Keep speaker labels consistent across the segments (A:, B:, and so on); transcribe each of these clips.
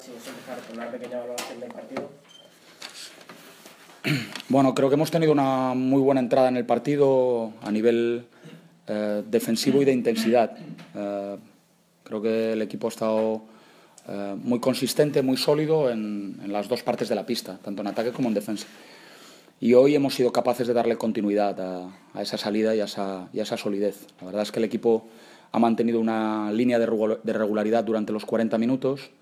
A: Si es empezar con una pequeña valoración del partido.
B: Bueno, creo que hemos tenido una muy buena entrada en el partido a nivel defensivo y de intensidad. Creo que el equipo ha estado muy consistente, muy sólido en las dos partes de la pista, tanto en ataque como en defensa. Y hoy hemos sido capaces de darle continuidad a esa salida y a esa solidez. La verdad es que el equipo ha mantenido una línea de regularidad durante los 40 minutos.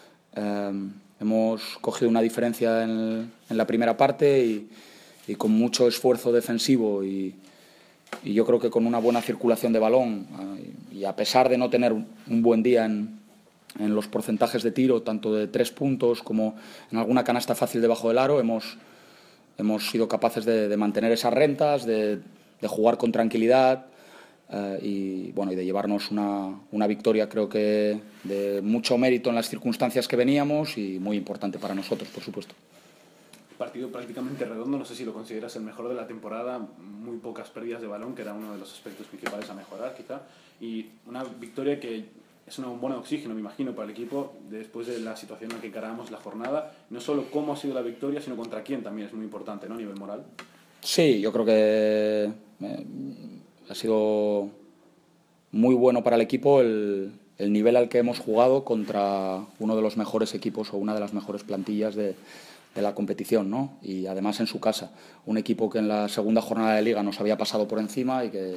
B: Hemos cogido una diferencia en la primera parte y con mucho esfuerzo defensivo y yo creo que con una buena circulación de balón y a pesar de no tener un buen día en los porcentajes de tiro, tanto de 3 puntos como en alguna canasta fácil debajo del aro, hemos sido capaces de mantener esas rentas, de jugar con tranquilidad y de llevarnos una victoria, creo que de mucho mérito en las circunstancias que veníamos y muy importante para nosotros, por supuesto.
C: Partido prácticamente redondo, no sé si lo consideras el mejor de la temporada, muy pocas pérdidas de balón, que era uno de los aspectos principales a mejorar quizá, y una victoria que es un buen oxígeno, me imagino, para el equipo después de la situación en la que encarábamos la jornada, no solo cómo ha sido la victoria, sino contra quién también es muy importante, ¿no?, a nivel moral.
B: Sí, yo creo que ha sido muy bueno para el equipo el nivel al que hemos jugado contra uno de los mejores equipos o una de las mejores plantillas de la competición, ¿no? Y además en su casa, un equipo que en la segunda jornada de Liga nos había pasado por encima y que,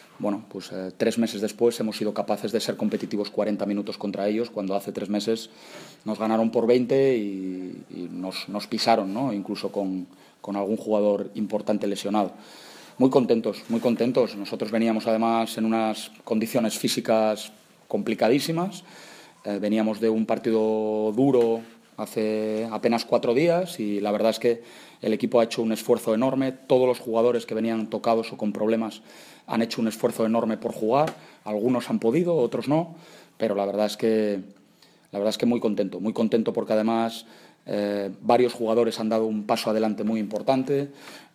B: 3 meses después hemos sido capaces de ser competitivos 40 minutos contra ellos, cuando hace 3 meses nos ganaron por 20 y nos pisaron, ¿no? Incluso con algún jugador importante lesionado. Muy contentos, muy contentos. Nosotros veníamos además en unas condiciones físicas complicadísimas. Veníamos de un partido duro hace apenas 4 días y la verdad es que el equipo ha hecho un esfuerzo enorme. Todos los jugadores que venían tocados o con problemas han hecho un esfuerzo enorme por jugar. Algunos han podido, otros no, pero la verdad es que muy contento porque además varios jugadores han dado un paso adelante muy importante.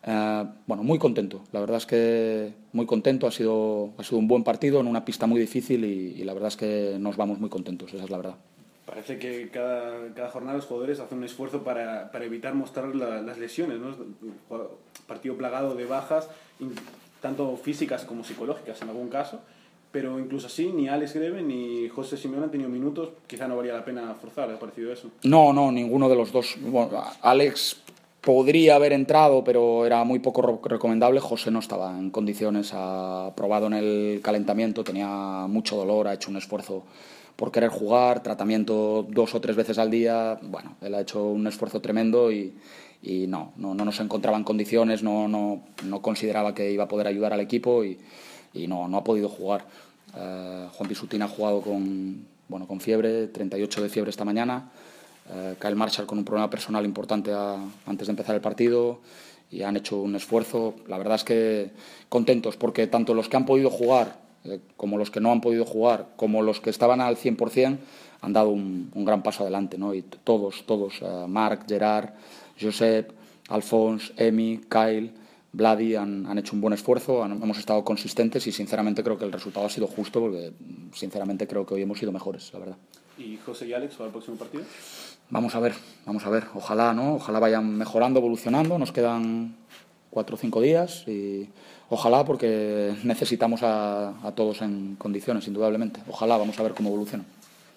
B: Muy contento, la verdad es que muy contento, ha sido un buen partido en una pista muy difícil y la verdad es que nos vamos muy contentos, esa es la verdad.
C: Parece que cada jornada los jugadores hacen un esfuerzo para evitar mostrar las lesiones, ¿no? Partido plagado de bajas, tanto físicas como psicológicas en algún caso, pero incluso así ni Alex Greve ni José Simeone han tenido minutos, quizá no valía la pena forzar, ¿ha parecido eso?
B: No, ninguno de los dos. Alex podría haber entrado, pero era muy poco recomendable. José no estaba en condiciones, ha probado en el calentamiento, tenía mucho dolor, ha hecho un esfuerzo por querer jugar, tratamiento 2 o 3 veces al día. Él ha hecho un esfuerzo tremendo y no nos encontraba en condiciones, no consideraba que iba a poder ayudar al equipo y no ha podido jugar. Juan Pisutín ha jugado con fiebre, 38 de fiebre esta mañana. Kyle Marshall con un problema personal importante antes de empezar el partido y han hecho un esfuerzo. La verdad es que contentos porque tanto los que han podido jugar como los que no han podido jugar, como los que estaban al 100%, han dado un gran paso adelante, ¿no? Y todos, Marc, Gerard, Josep, Alphonse, Emi, Kyle, Vladi han hecho un buen esfuerzo, hemos estado consistentes y sinceramente creo que el resultado ha sido justo porque sinceramente creo que hoy hemos sido mejores, la verdad.
C: ¿Y José y Alex para el próximo partido?
B: Vamos a ver, ojalá, ¿no? Ojalá vayan mejorando, evolucionando, nos quedan 4 o 5 días y ojalá porque necesitamos a todos en condiciones, indudablemente. Ojalá, vamos a ver cómo evoluciona.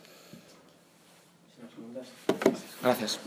B: Gracias.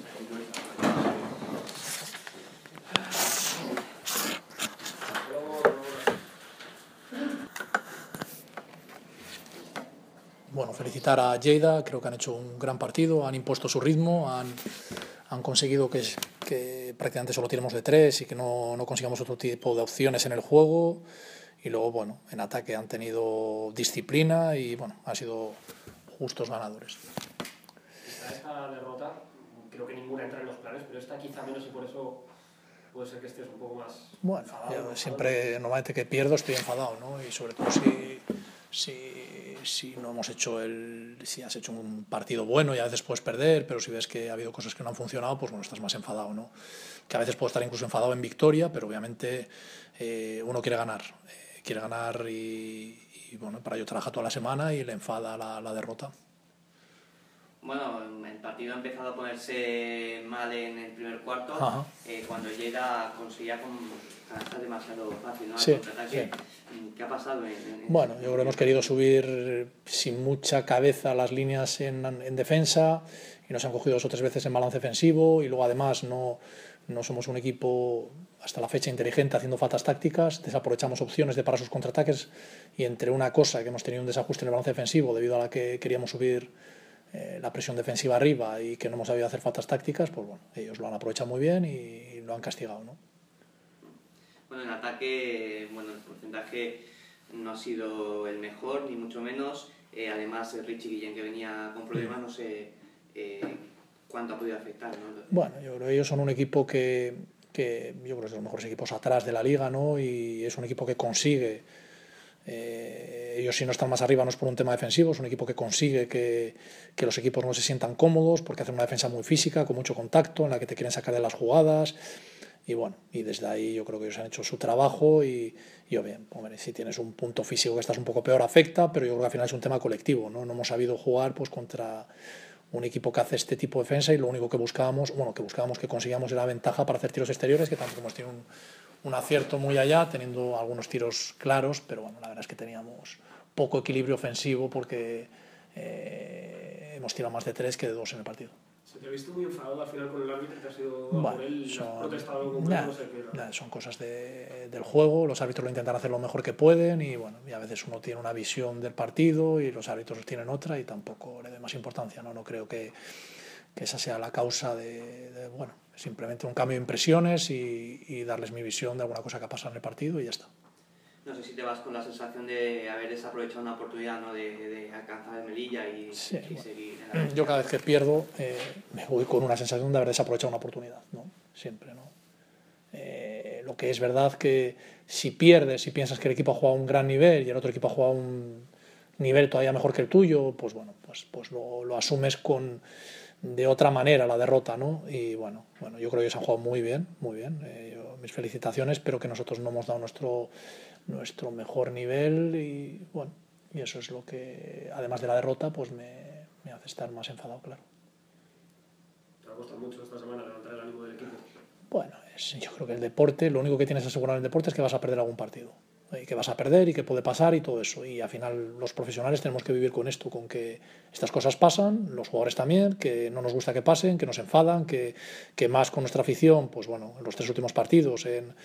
D: Bueno, felicitar a Lleida, creo que han hecho un gran partido, han impuesto su ritmo, han conseguido que prácticamente solo tiremos de 3 y que no consigamos otro tipo de opciones en el juego. Y luego, en ataque han tenido disciplina y, han sido justos ganadores.
A: Esta derrota, creo que ninguna entra en los planes, pero esta quizá menos y por eso puede ser que estés un poco más enfadado.
D: Yo siempre, normalmente que pierdo estoy enfadado, ¿no? Y sobre todo si no hemos hecho si has hecho un partido bueno y a veces puedes perder, pero si ves que ha habido cosas que no han funcionado, pues estás más enfadado, ¿no? Que a veces puedo estar incluso enfadado en victoria, pero obviamente uno quiere ganar y para ello trabaja toda la semana y le enfada la derrota.
E: Bueno, el partido ha empezado a ponerse mal en el primer cuarto, cuando Lleida conseguía canastas demasiado fácil, ¿no?
D: Sí,
E: contraataque. ¿Qué ha pasado?
D: Bueno, yo creo que hemos querido subir sin mucha cabeza las líneas en defensa y nos han cogido 2 o 3 veces en balance ofensivo, y luego además no somos un equipo hasta la fecha inteligente haciendo faltas tácticas, desaprovechamos opciones para sus contraataques, y entre una cosa que hemos tenido un desajuste en el balance defensivo debido a la que queríamos subir la presión defensiva arriba y que no hemos sabido hacer faltas tácticas, pues bueno, ellos lo han aprovechado muy bien y lo han castigado, ¿no?
E: Bueno, en ataque, bueno, el porcentaje no ha sido el mejor, ni mucho menos. Además, Richie Guillén, que venía con problemas, no sé cuánto ha podido afectar, ¿no?
D: Bueno, yo creo que ellos son un equipo que yo creo que es de los mejores equipos atrás de la liga, ¿no? Y es un equipo que consigue, ellos si no están más arriba no es por un tema defensivo, es un equipo que consigue que los equipos no se sientan cómodos, porque hacen una defensa muy física, con mucho contacto, en la que te quieren sacar de las jugadas. Y bueno, y desde ahí yo creo que ellos han hecho su trabajo y bien, hombre, si tienes un punto físico que estás un poco peor afecta, pero yo creo que al final es un tema colectivo, ¿no? No hemos sabido jugar pues contra un equipo que hace este tipo de defensa, y lo único que buscábamos que conseguíamos era ventaja para hacer tiros exteriores, que tampoco hemos tenido un acierto muy allá, teniendo algunos tiros claros, pero bueno, la verdad es que teníamos poco equilibrio ofensivo porque hemos tirado más de 3 que de 2 en el partido.
A: ¿Se te ha visto muy enfadado al final con el árbitro? ¿Te has ido
D: bueno,
A: por él? ¿Has protestado algo? No sé qué.
D: Son cosas del juego, los árbitros lo intentan hacer lo mejor que pueden, y bueno, y a veces uno tiene una visión del partido y los árbitros tienen otra, y tampoco le doy más importancia, no creo que esa sea la causa bueno, simplemente un cambio de impresiones y darles mi visión de alguna cosa que ha pasado en el partido y ya está.
E: No sé si te vas con la sensación de haber desaprovechado una oportunidad, ¿no? de alcanzar el Melilla y seguir en la...
D: Yo cada vez que pierdo me voy con una sensación de haber desaprovechado una oportunidad, ¿no? Siempre, ¿no? Lo que es verdad que si pierdes y piensas que el equipo ha jugado a un gran nivel y el otro equipo ha jugado a un nivel todavía mejor que el tuyo, pues bueno, pues lo asumes de otra manera la derrota, ¿no? Y bueno, yo creo que ellos han jugado muy bien, mis felicitaciones, pero que nosotros no hemos dado nuestro mejor nivel, y bueno, y eso es lo que, además de la derrota, pues me hace estar más enfadado, claro.
A: ¿Te va a costar mucho esta semana levantar el ánimo del equipo?
D: Bueno, yo creo que el deporte, lo único que tienes asegurado en el deporte es que vas a perder algún partido, y que vas a perder y que puede pasar y todo eso, y al final los profesionales tenemos que vivir con esto, con que estas cosas pasan, los jugadores también, que no nos gusta que pasen, que nos enfadan, que más con nuestra afición, pues bueno, en los 3 últimos partidos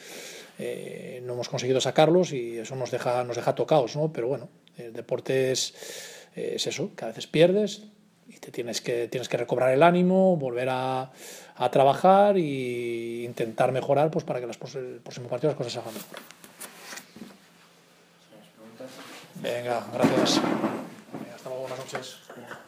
D: no hemos conseguido sacarlos y eso nos deja tocados, ¿no? Pero bueno, el deporte es eso, que a veces pierdes y tienes que recobrar el ánimo, volver a trabajar e intentar mejorar, pues para que el próximo partido las cosas se hagan mejor. Venga, gracias. Hasta luego, buenas noches.